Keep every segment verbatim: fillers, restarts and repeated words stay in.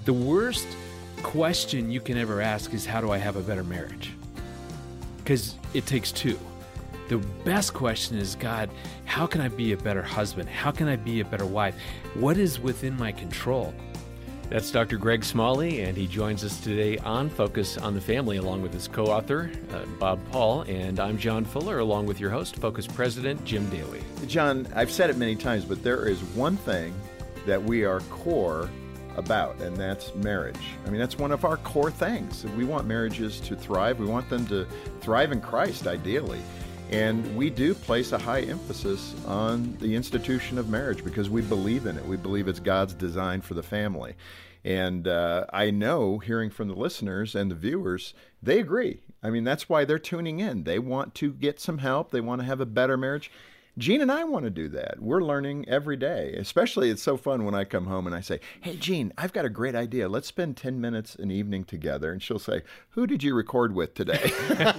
The worst question you can ever ask is, how do I have a better marriage? Because it takes two. The best question is, God, how can I be a better husband? How can I be a better wife? What is within my control? That's Doctor Greg Smalley, and he joins us today on Focus on the Family, along with his co-author, uh, Bob Paul, and I'm John Fuller, along with your host, Focus President Jim Daly. John, I've said it many times, but there is one thing that we are core about, and that's marriage. I mean, that's one of our core things. We want marriages to thrive. We want them to thrive in Christ, ideally. And we do place a high emphasis on the institution of marriage because we believe in it. We believe it's God's design for the family. And uh, I know, hearing from the listeners and the viewers, they agree. I mean, that's why they're tuning in. They want to get some help. They want to have a better marriage. Gene and I want to do that. We're learning every day. Especially, it's so fun when I come home and I say, hey, Gene, I've got a great idea. Let's spend ten minutes an evening together. And she'll say, who did you record with today?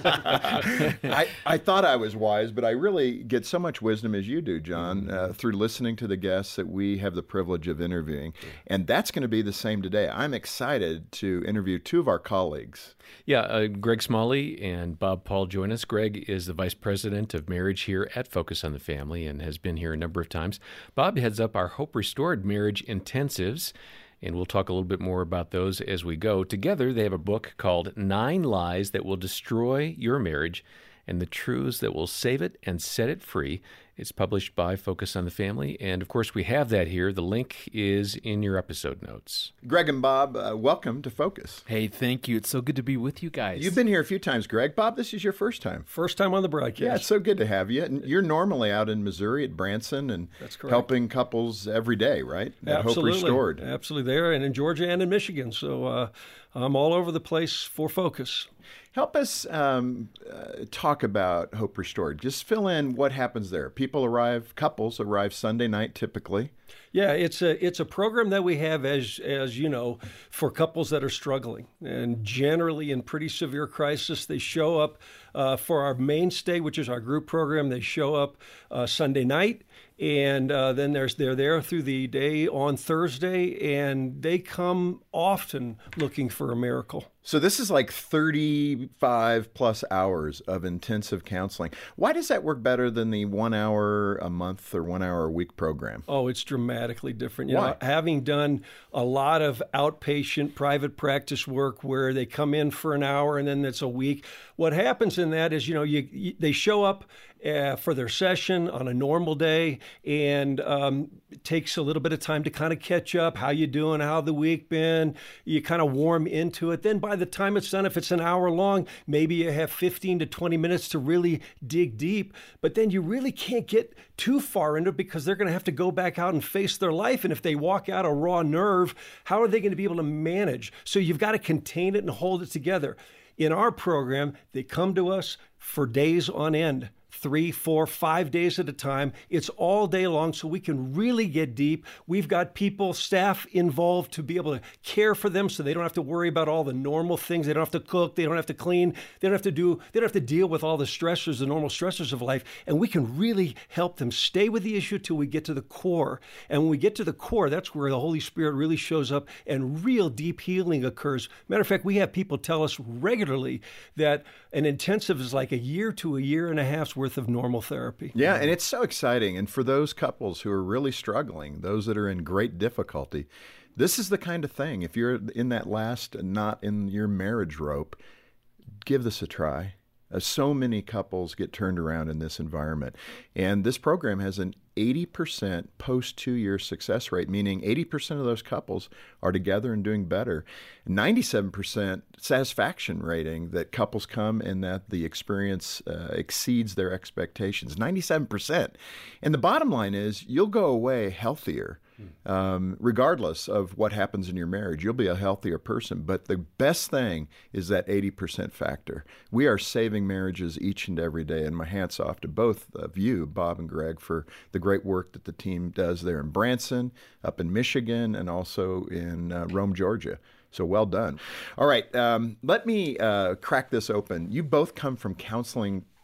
I, I thought I was wise, but I really get so much wisdom as you do, John, uh, through listening to the guests that we have the privilege of interviewing. And that's going to be the same today. I'm excited to interview two of our colleagues. Yeah, uh, Greg Smalley and Bob Paul join us. Greg is the Vice President of Marriage here at Focus on the Family and has been here a number of times. Bob heads up our Hope Restored Marriage Intensives, and we'll talk a little bit more about those as we go. Together, they have a book called Nine Lies That Will Destroy Your Marriage and the Truths That Will Save It and Set It Free. It's published by Focus on the Family, and of course we have that here. The link is in your episode notes. Greg and Bob, uh, welcome to Focus. Hey, thank you. It's so good to be with you guys. You've been here a few times, Greg. Bob, this is your first time. First time on the broadcast. Yeah, it's so good to have you. And you're normally out in Missouri at Branson and That's correct. helping couples every day, right? At Absolutely. Hope Restored. Absolutely there, and in Georgia and in Michigan. So uh, I'm all over the place for Focus. Help us um, uh, talk about Hope Restored. Just fill in what happens there. People arrive, couples arrive Sunday night typically. Yeah, it's a it's a program that we have, as as you know, for couples that are struggling and generally in pretty severe crisis. They show up uh, for our mainstay, which is our group program. They show up uh, Sunday night, and uh, then there's they're there through the day on Thursday, and they come often looking for a miracle. So this is like thirty-five plus hours of intensive counseling. Why does that work better than the one hour a month or one hour a week program? Oh, it's dramatically different. You Why? know, having done a lot of outpatient private practice work where they come in for an hour and then it's a week, what happens in that is, you know, you, you they show up uh, for their session on a normal day, and um, it takes a little bit of time to kind of catch up. How you doing? How the week been? You kind of warm into it. Then by the time it's done, if it's an hour long, maybe you have fifteen to twenty minutes to really dig deep. But then you really can't get too far into it because they're going to have to go back out and face their life. And if they walk out a raw nerve, how are they going to be able to manage? So you've got to contain it and hold it together. In our program, they come to us for days on end. Three, four, five days at a time. It's all day long, so we can really get deep. We've got people, staff involved to be able to care for them so they don't have to worry about all the normal things. They don't have to cook. They don't have to clean. They don't have to do, they don't have to deal with all the stressors, the normal stressors of life. And we can really help them stay with the issue till we get to the core. And when we get to the core, that's where the Holy Spirit really shows up and real deep healing occurs. Matter of fact, we have people tell us regularly that an intensive is like a year to a year and a half's worth of normal therapy. Yeah, and it's so exciting. And for those couples who are really struggling, those that are in great difficulty, this is the kind of thing. If you're in that last, not in your marriage rope, give this a try. Uh, so many couples get turned around in this environment. And this program has an eighty percent post two-year success rate, meaning eighty percent of those couples are together and doing better. ninety-seven percent satisfaction rating that couples come and that the experience uh, exceeds their expectations. ninety-seven percent. And the bottom line is you'll go away healthier. Um, regardless of what happens in your marriage, you'll be a healthier person. But the best thing is that eighty percent factor. We are saving marriages each and every day. And my hats off to both of you, Bob and Greg, for the great work that the team does there in Branson, up in Michigan, and also in uh, Rome, Georgia. So well done. All right, um, let me uh, crack this open. You both come from counseling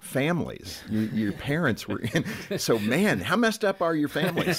families. You, your parents were in. So, man, how messed up are your families?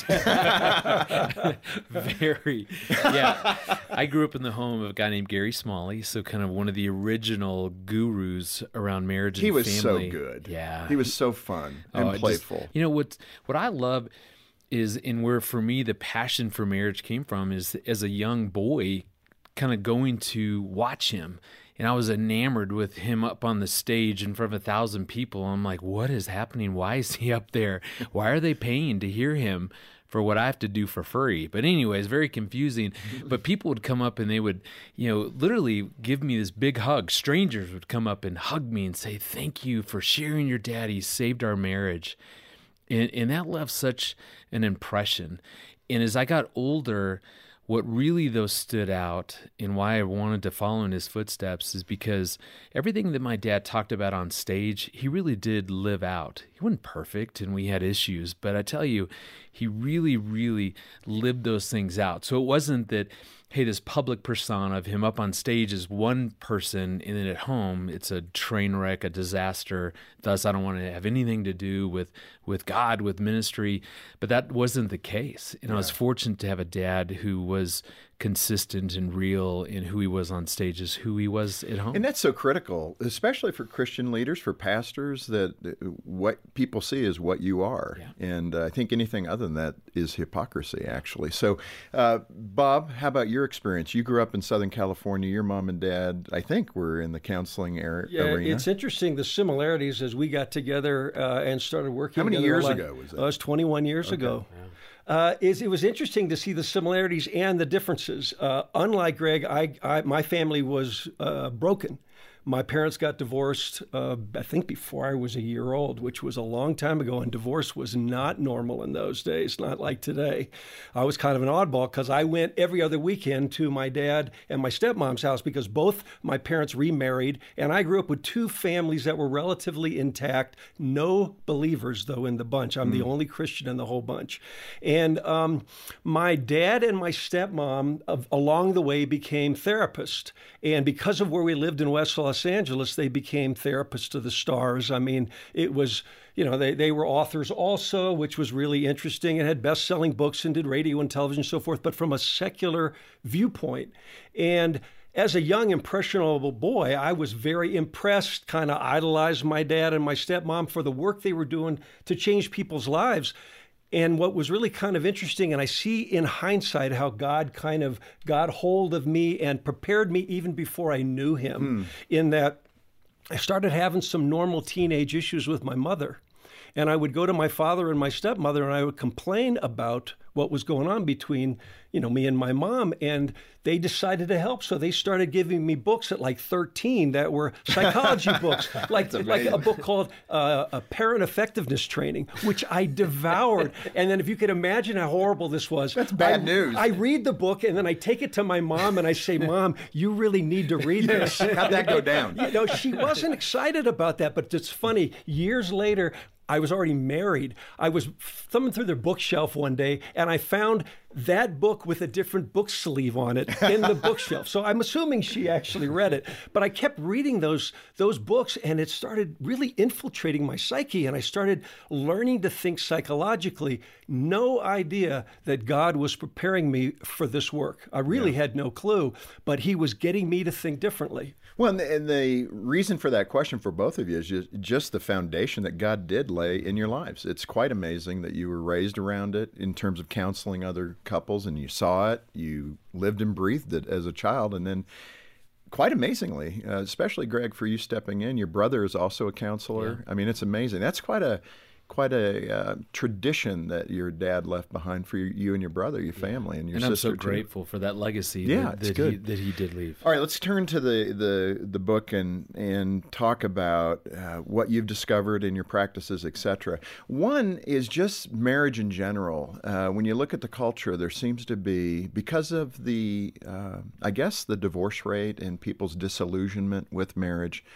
Very. Yeah. I grew up in the home of a guy named Gary Smalley, so kind of one of the original gurus around marriage and He was family. so good. Yeah. He was so fun and Oh, it playful. Just, you know, what, what I love is, and where for me the passion for marriage came from is as a young boy kind of going to watch him. And I was enamored with him up on the stage in front of a thousand people. I'm like, what is happening? Why is he up there? Why are they paying to hear him for what I have to do for free? But anyways, very confusing. But people would come up and they would, you know, literally give me this big hug. Strangers would come up and hug me and say, thank you for sharing your dad. He saved our marriage. And, and that left such an impression. And as I got older, what really, though, stood out and why I wanted to follow in his footsteps is because everything that my dad talked about on stage, he really did live out. He wasn't perfect and we had issues, but I tell you, he really, really lived those things out. So it wasn't that, hey, this public persona of him up on stage is one person, and then at home it's a train wreck, a disaster. Thus, I don't want to have anything to do with, with God, with ministry. But that wasn't the case. And yeah. I was fortunate to have a dad who was consistent and real in who he was on stage as who he was at home. And that's so critical, especially for Christian leaders, for pastors, that what people see is what you are. Yeah. And uh, I think anything other than that is hypocrisy, actually. So, uh, Bob, how about your experience? You grew up in Southern California. Your mom and dad, I think, were in the counseling area. Yeah, arena. It's interesting, the similarities as we got together uh, and started working How many together. years ago was that? Uh, it was twenty-one years okay. ago. Yeah. Uh, is it was interesting to see the similarities and the differences. Uh, unlike Greg, I, I my family was uh, broken. My parents got divorced, uh, I think before I was a year old, which was a long time ago, and divorce was not normal in those days, not like today. I was kind of an oddball because I went every other weekend to my dad and my stepmom's house because both my parents remarried, and I grew up with two families that were relatively intact, no believers, though, in the bunch. I'm mm. the only Christian in the whole bunch. And um, my dad and my stepmom, uh, along the way, became therapists, and because of where we lived in West Los Angeles, they became therapists to the stars. I mean, it was, you know, they, they were authors also, which was really interesting, and had best-selling books and did radio and television and so forth, but from a secular viewpoint. And as a young, impressionable boy, I was very impressed, kind of idolized my dad and my stepmom for the work they were doing to change people's lives. And what was really kind of interesting, and I see in hindsight how God kind of got hold of me and prepared me even before I knew him, hmm. in that I started having some normal teenage issues with my mother. And I would go to my father and my stepmother and I would complain about what was going on between, you know, me and my mom. And they decided to help. So they started giving me books at like thirteen that were psychology books, like, like a book called uh, a Parent Effectiveness Training, which I devoured. And then if you could imagine how horrible this was. That's bad I, news. I read the book and then I take it to my mom and I say, Mom, you really need to read this. How'd that go down? You know, she wasn't excited about that, but it's funny. Years later, I was already married. I was thumbing through their bookshelf one day, and I found that book with a different book sleeve on it in the bookshelf. So I'm assuming she actually read it. But I kept reading those those books, and it started really infiltrating my psyche, and I started learning to think psychologically. No idea that God was preparing me for this work. I really yeah. had no clue, but he was getting me to think differently. Well, and the, and the reason for that question for both of you is just, just the foundation that God did lay in your lives. It's quite amazing that you were raised around it in terms of counseling other couples, and you saw it, you lived and breathed it as a child, and then quite amazingly, uh, especially Greg, for you stepping in, your brother is also a counselor. Yeah. I mean, it's amazing. That's quite a quite a uh, tradition that your dad left behind for you and your brother, your family, and your and sister. I'm so too. grateful for that legacy yeah, that, it's that, good. He, that he did leave. All right, let's turn to the the, the book and and talk about uh, what you've discovered in your practices, et cetera. One is just marriage in general. Uh, when you look at the culture, there seems to be, because of the, uh, I guess, the divorce rate and people's disillusionment with marriage,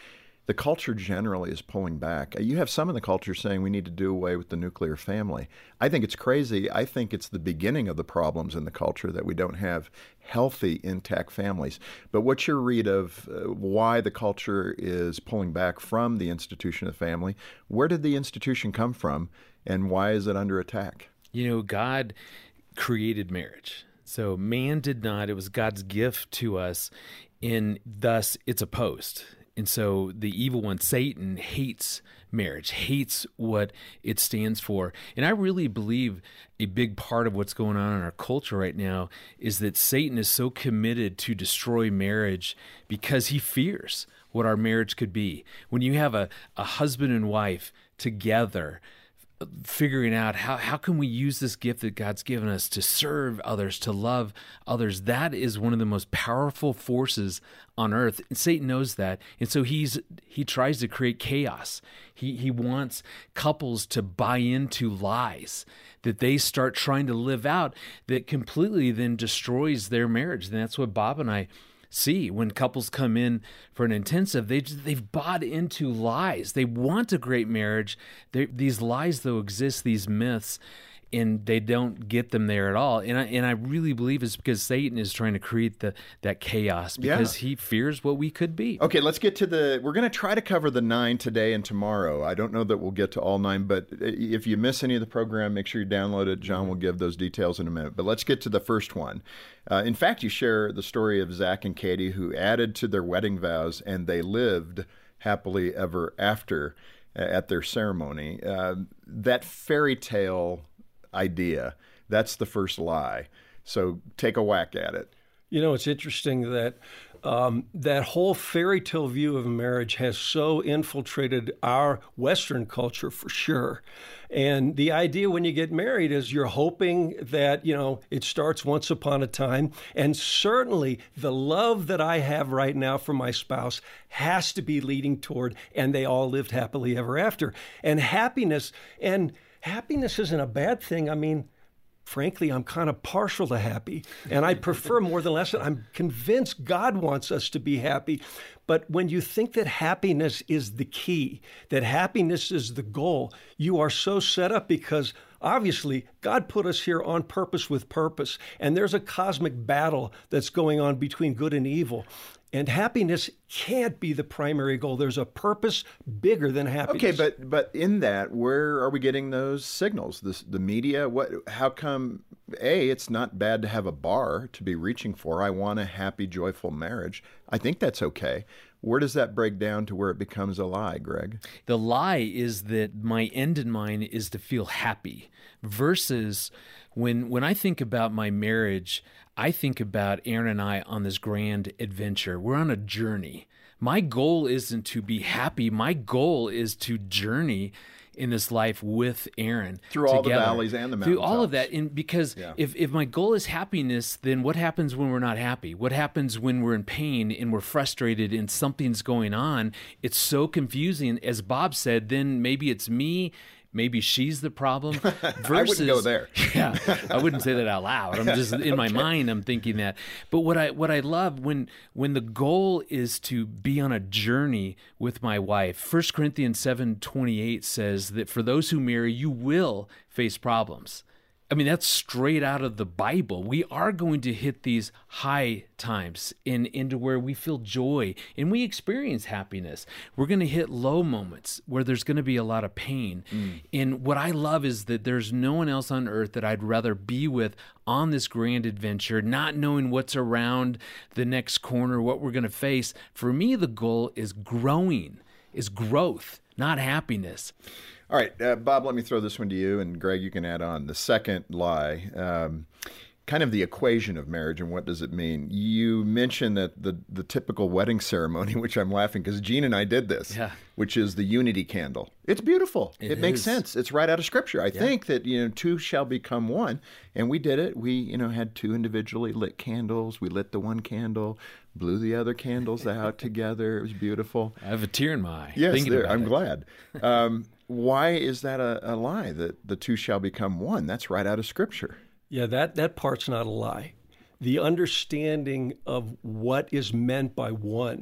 the culture generally is pulling back. You have some in the culture saying we need to do away with the nuclear family. I think it's crazy. I think it's the beginning of the problems in the culture that we don't have healthy, intact families. But what's your read of uh, why the culture is pulling back from the institution of the family? Where did the institution come from, and why is it under attack? You know, God created marriage. So man did not. It was God's gift to us, and thus it's opposed. And so the evil one, Satan, hates marriage, hates what it stands for. And I really believe a big part of what's going on in our culture right now is that Satan is so committed to destroy marriage because he fears what our marriage could be. When you have a, a husband and wife together, figuring out how, how can we use this gift that God's given us to serve others, to love others, that is one of the most powerful forces on earth. And Satan knows that. And so he's he tries to create chaos. He he wants couples to buy into lies that they start trying to live out that completely then destroys their marriage. And that's what Bob and I see when couples come in for an intensive. They they've bought into lies. They want a great marriage. They, these lies though exist, these myths, and they don't get them there at all. And I and I really believe it's because Satan is trying to create the that chaos because yeah. he fears what we could be. Okay, let's get to the. We're going to try to cover the nine today and tomorrow. I don't know that we'll get to all nine, but if you miss any of the program, make sure you download it. John will give those details in a minute. But let's get to the first one. Uh, in fact, you share the story of Zach and Katie, who added to their wedding vows, and they lived happily ever after uh, at their ceremony. Uh, that fairy tale idea, that's the first lie. So take a whack at it. You know, it's interesting that um, that whole fairy tale view of marriage has so infiltrated our Western culture for sure. And the idea when you get married is you're hoping that, you know, it starts once upon a time. And certainly the love that I have right now for my spouse has to be leading toward, and they all lived happily ever after. And happiness, and happiness isn't a bad thing. I mean, frankly, I'm kind of partial to happy, and I prefer more than less. I'm convinced God wants us to be happy. But when you think that happiness is the key, that happiness is the goal, you are so set up because obviously God put us here on purpose with purpose, and there's a cosmic battle that's going on between good and evil. And happiness can't be the primary goal. There's a purpose bigger than happiness. Okay, but but in that, where are we getting those signals? This, the media? What? How come, A, it's not bad to have a bar to be reaching for? I want a happy, joyful marriage. I think that's okay. Where does that break down to where it becomes a lie, Greg? The lie is that my end in mind is to feel happy versus when when I think about my marriage, I think about Aaron and I on this grand adventure. We're on a journey. My goal isn't to be happy. My goal is to journey in this life with Aaron. Through all together. The valleys and the mountains. Through all of that. And because yeah. if, if my goal is happiness, then what happens when we're not happy? What happens when we're in pain and we're frustrated and something's going on? It's so confusing. As Bob said, then maybe it's me. Maybe she's the problem. Versus, I wouldn't go there. Yeah, I wouldn't say that out loud. I'm just in my okay. mind. I'm thinking that. But what I what I love when when the goal is to be on a journey with my wife. First Corinthians seven twenty-eight says that for those who marry, you will face problems. I mean, that's straight out of the Bible. We are going to hit these high times in into where we feel joy and we experience happiness. We're going to hit low moments where there's going to be a lot of pain. Mm. And what I love is that there's no one else on earth that I'd rather be with on this grand adventure, not knowing what's around the next corner, what we're going to face. For me, the goal is growing, is growth, not happiness. All right, uh, Bob, let me throw this one to you, and Greg, you can add on. The second lie, um, kind of the equation of marriage and what does it mean. You mentioned that the, the typical wedding ceremony, which I'm laughing because Gene and I did this, yeah. which is the unity candle. It's beautiful. It, it makes sense. It's right out of Scripture. I yeah. think that, you know, two shall become one, and we did it. We, you know, had two individually lit candles. We lit the one candle, blew the other candles out together. It was beautiful. I have a tear in my eye. Yes, there, I'm it. glad. Um, why is that a, a lie, that the two shall become one? That's right out of Scripture. Yeah, that, that part's not a lie. The understanding of what is meant by one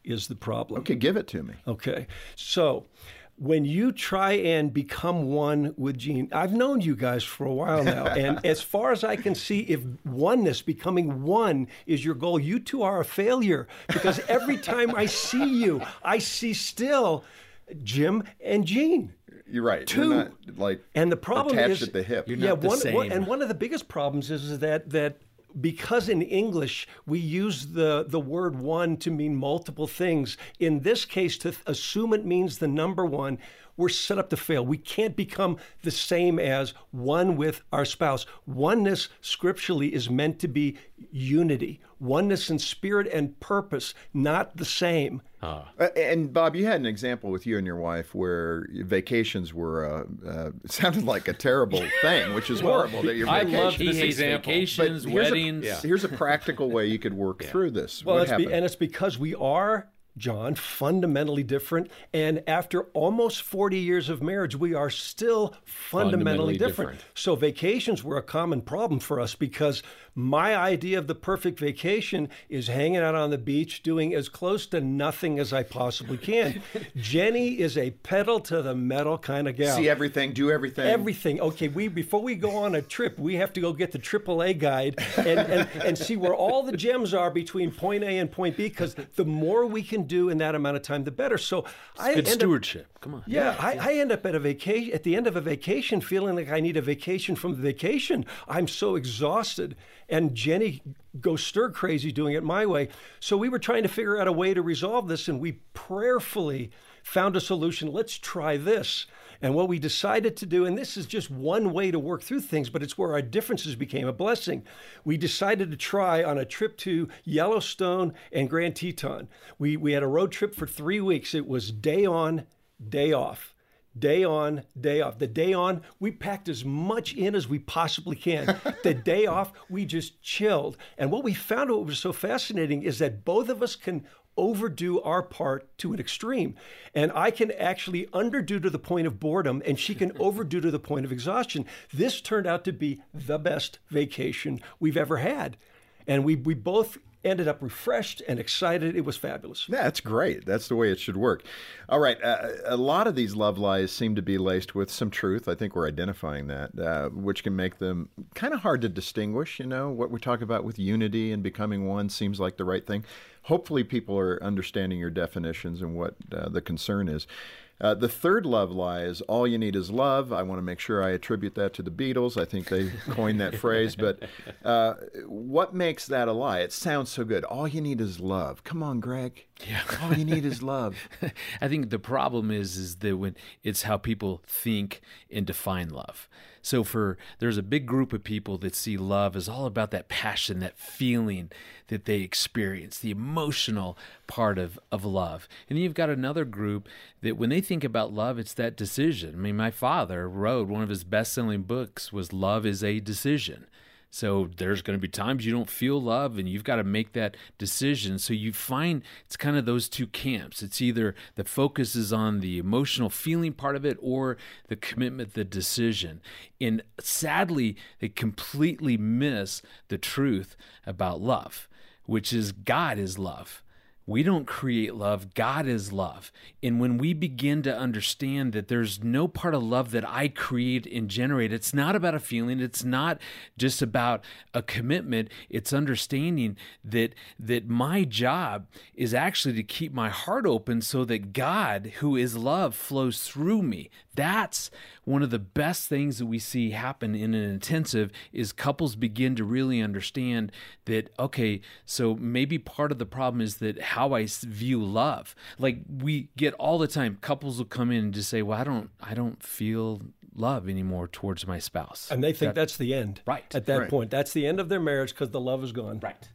is the problem. Okay, give it to me. Okay. So when you try and become one with Gene, I've known you guys for a while now, and as far as I can see, if oneness, becoming one, is your goal, you two are a failure, because every time I see you, I see still Jim and Gene. You're right. Two. You're not, like, and the problem attached is, at the hip. You're yeah, not the one, same. one, and one of the biggest problems is, is that that because in English we use the, the word one to mean multiple things, in this case, to assume it means the number one, we're set up to fail. We can't become the same as one with our spouse. Oneness scripturally is meant to be unity, oneness in spirit and purpose, not the same. Uh, and Bob, you had an example with you and your wife where vacations were, uh, uh, it sounded like a terrible thing, which is horrible that your I vacation. love He this hates example. vacations, But here's a- weddings. Yeah. Here's a practical way you could work through this. Well, what it's be, happened? and it's because we are, John, fundamentally different. And after almost forty years of marriage, we are still fundamentally, Fundamentally different. different. So vacations were a common problem for us because my idea of the perfect vacation is hanging out on the beach, doing as close to nothing as I possibly can. Jenny is a pedal to the metal kind of gal. See everything, do everything. Everything. Okay, we before we go on a trip, we have to go get the triple A guide and, and, and see where all the gems are between point A and point B, because the more we can do in that amount of time, the better. So I Good end up, stewardship. Come on. yeah, I, I end up at a vacation at the end of a vacation feeling like I need a vacation from the vacation. I'm so exhausted. And Jenny goes stir crazy doing it my way. So we were trying to figure out a way to resolve this, and we prayerfully found a solution. Let's try this. And what we decided to do, and this is just one way to work through things, but it's where our differences became a blessing. We decided to try on a trip to Yellowstone and Grand Teton. We, we had a road trip for three weeks. It was day on, day off. Day on, day off. The day on, we packed as much in as we possibly can. The day off, we just chilled. And what we found, what was so fascinating, is that both of us can overdo our part to an extreme. And I can actually underdo to the point of boredom, and she can overdo to the point of exhaustion. This turned out to be the best vacation we've ever had. And we, we both ended up refreshed and excited. It was fabulous. Yeah, that's great. That's the way it should work. All right. Uh, a lot of these love lies seem to be laced with some truth. I think we're identifying that, uh, which can make them kind of hard to distinguish. You know, what we're talking about with unity and becoming one seems like the right thing. Hopefully people are understanding your definitions and what uh, the concern is. Uh, the third love lie is all you need is love. I want to make sure I attribute that to the Beatles. I think they coined that phrase. But uh, what makes that a lie? It sounds so good. All you need is love. Come on, Greg. Yeah. All you need is love. I think the problem is is that when it's how people think and define love. So for there's a big group of people that see love as all about that passion, that feeling that they experience, the emotional part of, of love. And then you've got another group that when they think about love, it's that decision. I mean, my father wrote one of his best-selling books was Love is a Decision. So there's going to be times you don't feel love and you've got to make that decision. So you find it's kind of those two camps. It's either the focus is on the emotional feeling part of it or the commitment, the decision. And sadly, they completely miss the truth about love, which is God is love. We don't create love. God is love. And when we begin to understand that there's no part of love that I create and generate, it's not about a feeling. It's not just about a commitment. It's understanding that, that my job is actually to keep my heart open so that God, who is love, flows through me. That's one of the best things that we see happen in an intensive is couples begin to really understand that, okay, so maybe part of the problem is that how I view love. Like we get all the time, couples will come in and just say, well, I don't, I don't feel love anymore towards my spouse. And they think that, that's the end. Right. At that Right. point, that's the end of their marriage because the love is gone. Right.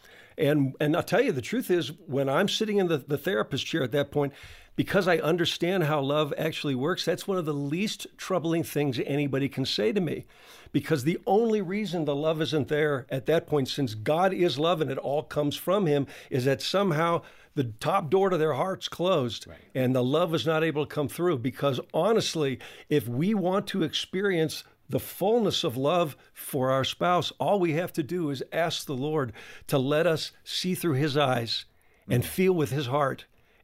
And and I'll tell you, the truth is, when I'm sitting in the, the therapist chair at that point, because I understand how love actually works, that's one of the least troubling things anybody can say to me. Because the only reason the love isn't there at that point, since God is love and it all comes from him, is that somehow the top door to their heart's closed, right, and the love is not able to come through. Because honestly, if we want to experience the fullness of love for our spouse, all we have to do is ask the Lord to let us see through his eyes and feel with his heart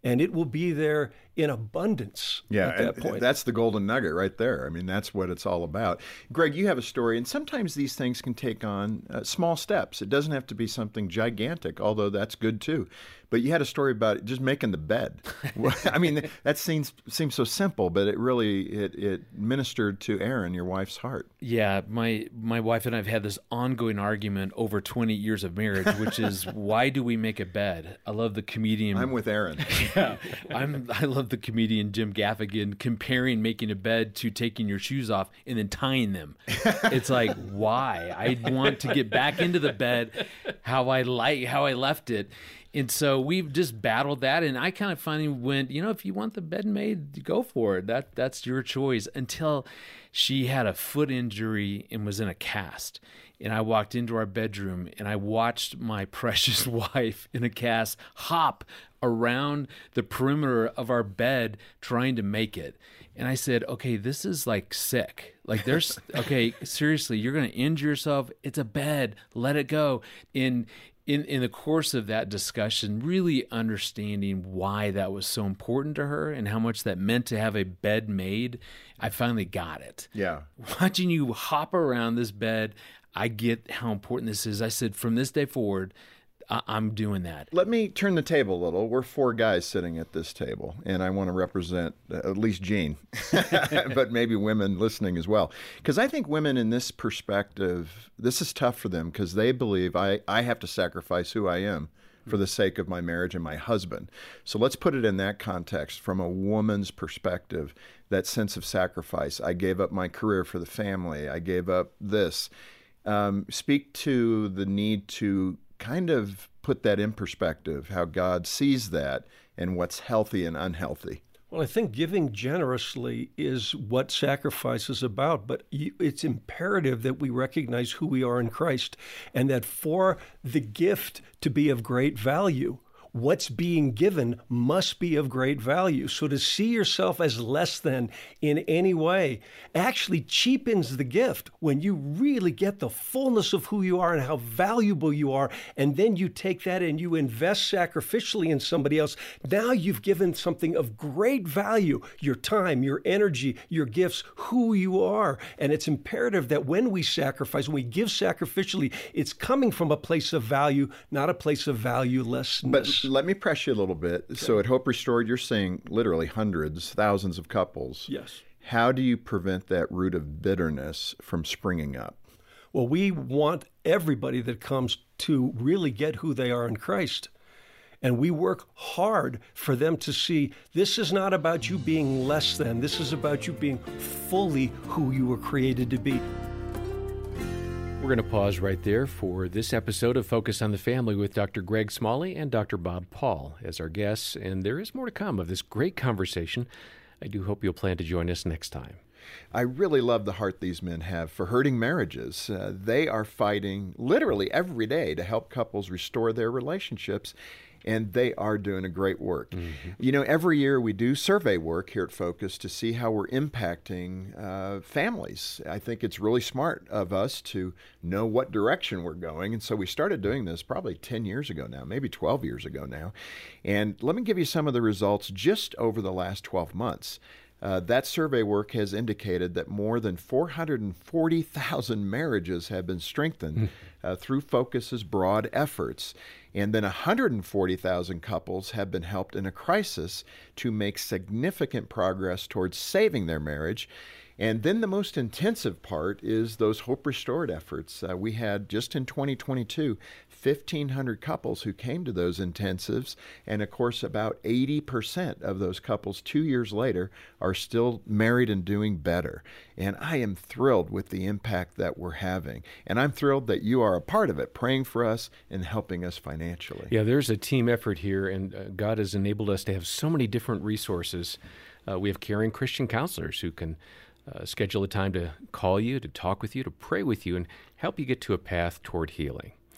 and it will be there in abundance Yeah, at that and point. That's the golden nugget right there. I mean, that's what it's all about. Greg, you have a story, and sometimes these things can take on uh, small steps. It doesn't have to be something gigantic, although that's good too. But you had a story about just making the bed. I mean, that seems seems so simple, but it really it, it ministered to Erin, your wife's heart. Yeah, my my wife and I have had this ongoing argument over twenty years of marriage, which is why do we make a bed? I love the comedian. I'm with Erin. Yeah, I'm. I love the comedian Jim Gaffigan comparing making a bed to taking your shoes off and then tying them. It's like, why? I want to get back into the bed how I like how I left it. And so we've just battled that, and I kind of finally went, you know, if you want the bed made, go for it. That that's your choice. Until she had a foot injury and was in a cast. And I walked into our bedroom and I watched my precious wife in a cast hop around the perimeter of our bed trying to make it. And I said, okay, this is like sick. Like there's, okay, seriously, you're going to injure yourself. It's a bed. Let it go. In In, in the course of that discussion, really understanding why that was so important to her and how much that meant to have a bed made, I finally got it. Yeah. Watching you hop around this bed, I get how important this is. I said, from this day forward, I- I'm doing that. Let me turn the table a little. We're four guys sitting at this table, and I want to represent uh, at least Gene, but maybe women listening as well. Because I think women in this perspective, this is tough for them because they believe I, I have to sacrifice who I am for the sake of my marriage and my husband. So let's put it in that context from a woman's perspective, that sense of sacrifice. I gave up my career for the family. I gave up this. Um, speak to the need to kind of put that in perspective, how God sees that and what's healthy and unhealthy. Well, I think giving generously is what sacrifice is about, but it's imperative that we recognize who we are in Christ and that for the gift to be of great value, what's being given must be of great value. So to see yourself as less than in any way actually cheapens the gift when you really get the fullness of who you are and how valuable you are. And then you take that and you invest sacrificially in somebody else. Now you've given something of great value, your time, your energy, your gifts, who you are. And it's imperative that when we sacrifice, when we give sacrificially, it's coming from a place of value, not a place of valuelessness. But let me press you a little bit. Okay. So at Hope Restored, you're seeing literally hundreds, thousands of couples. Yes. How do you prevent that root of bitterness from springing up? Well, we want everybody that comes to really get who they are in Christ. And we work hard for them to see this is not about you being less than. This is about you being fully who you were created to be. We're going to pause right there for this episode of Focus on the Family with Doctor Greg Smalley and Doctor Bob Paul as our guests. And there is more to come of this great conversation. I do hope you'll plan to join us next time. I really love the heart these men have for hurting marriages. Uh, they are fighting literally every day to help couples restore their relationships, and they are doing a great work. Mm-hmm. You know, every year we do survey work here at Focus to see how we're impacting uh, families. I think it's really smart of us to know what direction we're going, and so we started doing this probably ten years ago now, maybe twelve years ago now. And let me give you some of the results just over the last twelve months. Uh, that survey work has indicated that more than four hundred forty thousand marriages have been strengthened uh, through Focus's broad efforts. And then one hundred forty thousand couples have been helped in a crisis to make significant progress towards saving their marriage. And then the most intensive part is those Hope Restored efforts. Uh, we had, just in twenty twenty-two, fifteen hundred couples who came to those intensives. And of course, about eighty percent of those couples two years later are still married and doing better. And I am thrilled with the impact that we're having. And I'm thrilled that you are a part of it, praying for us and helping us financially. Yeah, there's a team effort here, and uh, God has enabled us to have so many different resources. Uh, we have caring Christian counselors who can Uh, schedule a time to call you, to talk with you, to pray with you, and help you get to a path toward healing.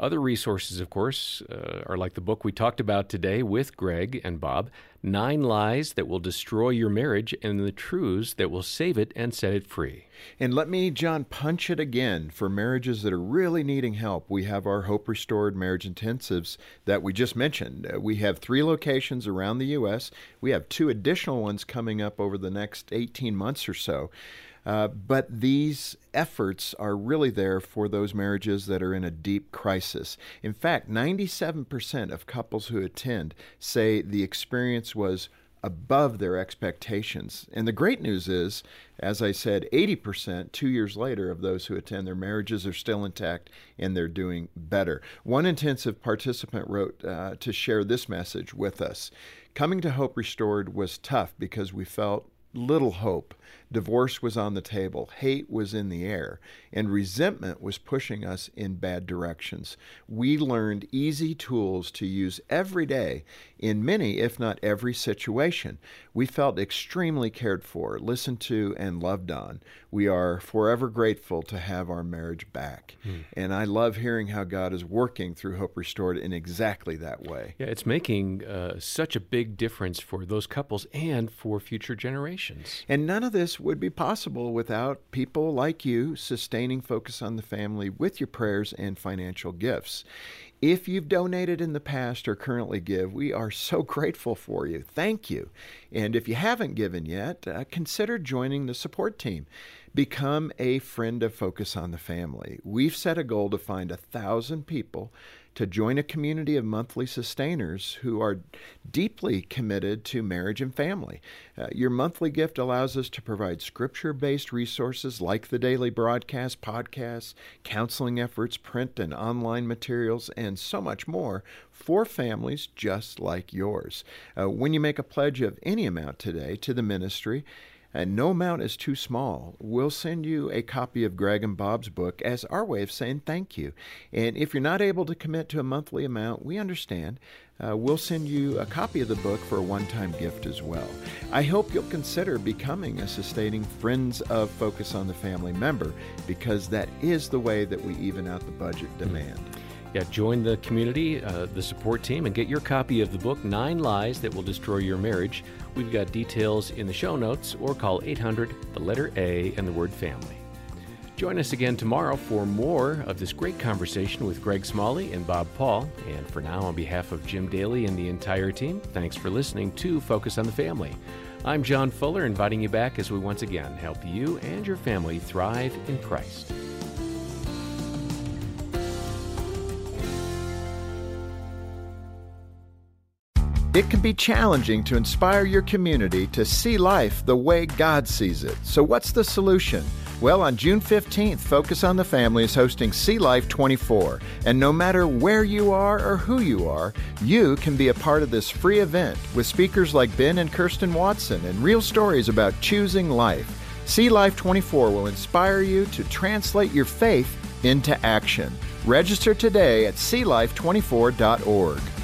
Other resources, of course, uh, are like the book we talked about today with Greg and Bob, Nine Lies That Will Destroy Your Marriage and the Truths That Will Save It and Set It Free. And let me, John, punch it again. For marriages that are really needing help, we have our Hope Restored Marriage Intensives that we just mentioned. Uh, we have three locations around the U S We have two additional ones coming up over the next eighteen months or so. Uh, but these efforts are really there for those marriages that are in a deep crisis. In fact, ninety-seven percent of couples who attend say the experience was above their expectations. And the great news is, as I said, eighty percent two years later of those who attend, their marriages are still intact and they're doing better. One intensive participant wrote uh, to share this message with us. Coming to Hope Restored was tough because we felt little hope. Divorce was on the table, hate was in the air, and resentment was pushing us in bad directions. We learned easy tools to use every day in many, if not every situation. We felt extremely cared for, listened to, and loved on. We are forever grateful to have our marriage back. Hmm. And I love hearing how God is working through Hope Restored in exactly that way. Yeah, it's making uh, such a big difference for those couples and for future generations. And none of this would be possible without people like you sustaining Focus on the Family with your prayers and financial gifts. If you've donated in the past or currently give, we are so grateful for you. Thank you. And if you haven't given yet, uh, consider joining the support team. Become a friend of Focus on the Family. We've set a goal to find a thousand people to join a community of monthly sustainers who are deeply committed to marriage and family. Uh, your monthly gift allows us to provide scripture-based resources like the daily broadcast, podcasts, counseling efforts, print and online materials, and so much more for families just like yours. Uh, when you make a pledge of any amount today to the ministry, and no amount is too small, we'll send you a copy of Greg and Bob's book as our way of saying thank you. And if you're not able to commit to a monthly amount, we understand. Uh, we'll send you a copy of the book for a one-time gift as well. I hope you'll consider becoming a sustaining Friends of Focus on the Family member, because that is the way that we even out the budget demand. Yeah, join the community, uh, the support team, and get your copy of the book, Nine Lies That Will Destroy Your Marriage. We've got details in the show notes, or call eight hundred, the letter A, and the word family. Join us again tomorrow for more of this great conversation with Greg Smalley and Bob Paul. And for now, on behalf of Jim Daly and the entire team, thanks for listening to Focus on the Family. I'm John Fuller, inviting you back as we once again help you and your family thrive in Christ. It can be challenging to inspire your community to see life the way God sees it. So what's the solution? Well, on June fifteenth, Focus on the Family is hosting See Life twenty-four. And no matter where you are or who you are, you can be a part of this free event with speakers like Ben and Kirsten Watson and real stories about choosing life. See Life twenty-four will inspire you to translate your faith into action. Register today at see life twenty-four dot org.